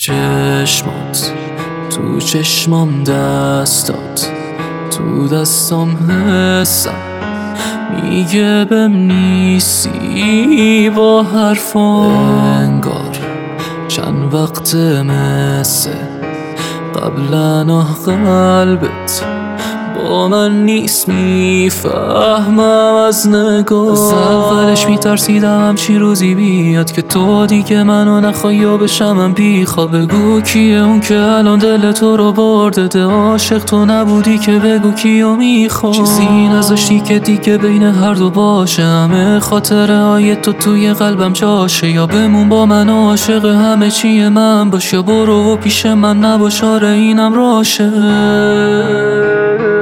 چشمات تو چشمام دستات تو دستام حسم میگه بهم نیستی با حرفام انگار چند وقت مثل قبلا قلبت با من نیست میفهمم از نگاه از اولش میترسیدم همچی روزی بیاد که تو دیگه منو نخوای یا بشمم بیخواب بگو کیه اون که الان دل تو رو برده عاشق تو نبودی که بگو کیو میخواد چیزی نذاشتی که دیگه بین هر دو باشه همه خاطره های تو توی قلبم جاشه یا بمون با من عاشق همه چیه من باش یا برو و پیش من نباش آره اینم راشه